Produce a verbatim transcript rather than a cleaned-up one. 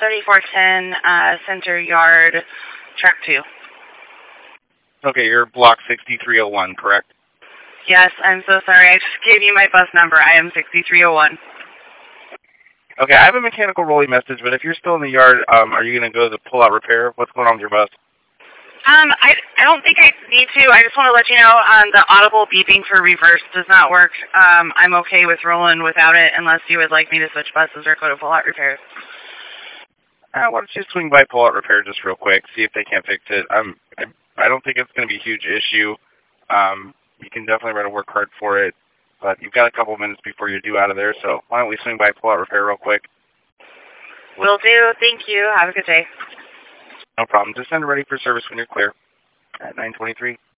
thirty-four ten uh, Center Yard, Track two. Okay, you're block sixty-three oh one, correct? Yes, I'm so sorry. I just gave you my bus number. I am sixty-three oh one. Okay, I have a mechanical rolling message, but if you're still in the yard, um, are you going to go to the pull-out repair? What's going on with your bus? Um, I, I don't think I need to. I just want to let you know um, the audible beeping for reverse does not work. Um, I'm okay with rolling without it unless you would like me to switch buses or go to pull-out repairs. Uh, why don't you swing by pull-out repair just real quick, see if they can't fix it. Um, I, I don't think it's going to be a huge issue. Um, you can definitely try to work hard for it, but you've got a couple minutes before you're due out of there, so why don't we swing by pull-out repair real quick? Will do. Thank you. Have a good day. No problem. Just send it ready for service when you're clear at nine twenty-three.